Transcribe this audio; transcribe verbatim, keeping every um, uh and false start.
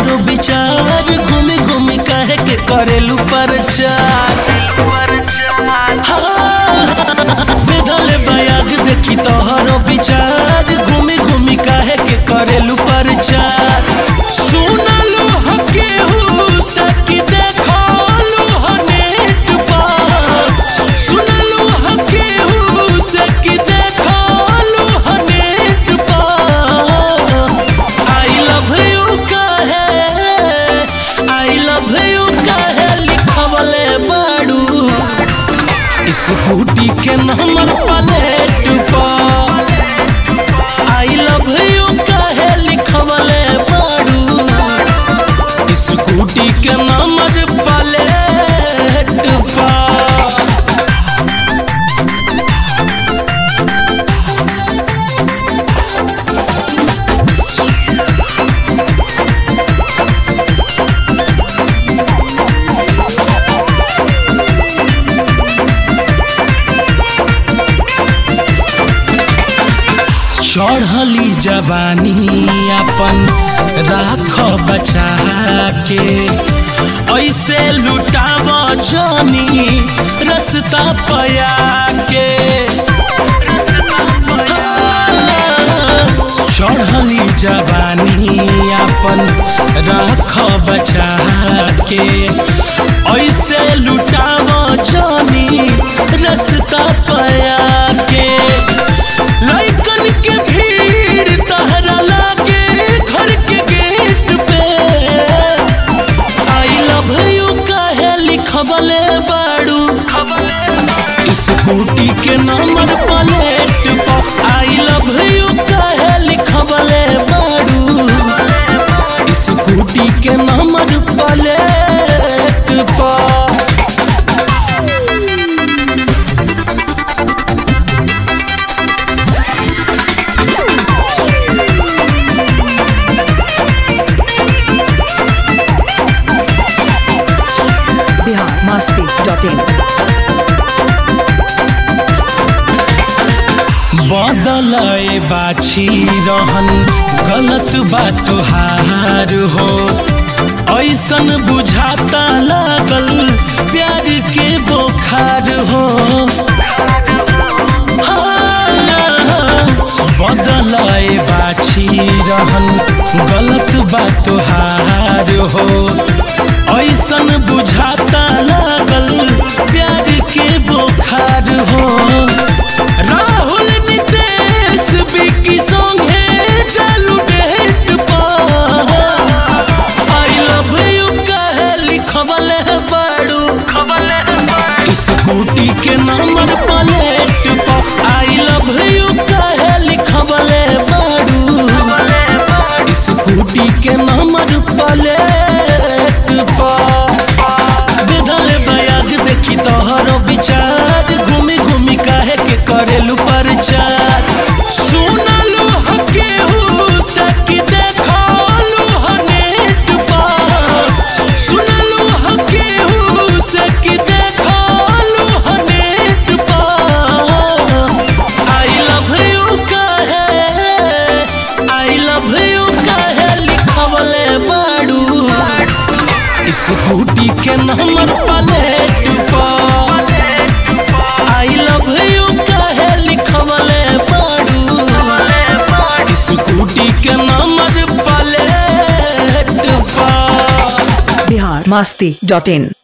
तोहरो विचार घूमी घूमी काहे के करेलू प्रचार। बेदले बयाग देखी तोहरो विचार घूमी घूमी काहे के करेलू प्रचार। सुनलू हके सकी देखलू नेट पर, सुनलू हके सकी देखलू नेट पर। आई लव यू कहे आई लव यू कहे लिखवले बाड़ू स्कूटी के नंबर प्लेट पर। आई लव यू कहे लिखवले बाड़ू स्कूटी के नंबर प्लेट पर। चढ़ली जवानी अपन राख बचा के ऐसे लुटाव जानी रास्ता पया के। चढ़ली जवानी अपन राख बचा के ऐसे लुटाव जानी रास्ता पया के। लइकन के भीड़ तहरा लागे घर के गेट पे। आई लव यू कहे लिखवले बाड़ू स्कूटी के नंबर प्लेट पर। आई लव यू कहे लिखवले बाड़ू स्कूटी के नंबर प्लेट पर। masti dot in बदलाए बाछी रहन गलत बात तोहार हो। ऐसन बुझाता लागल प्यार के बोखार हो। बदलाए बाछी रहन गलत बात तोहार हो। ऐसन बुझाता लागल प्यार के बोखार हो। राहुल नितेश बिकी संगे चलू डेट पर। आई लव यू कहे लिखवले बाड़ू स्कूटी के नंबर प्लेट पर। आई लव यू कहे लिखवले बाड़ू स्कूटी के नंबर प्लेट पर। बेदले बयाग देखी तोहरो विचार घूमी घूमी काहे के करेलू प्रचार। सुनलू हके सकी देखलू नेट पर, सुनलू हके सकी देखलू नेट पर। आई लव यू कहे आई लव यू कहे लिखवले बाड़ू स्कूटी के नंबर प्लेट पर। आई लव यू कहे लिखवले बाड़ू स्कूटी के नंबर प्लेट पर। Bihar masti dot in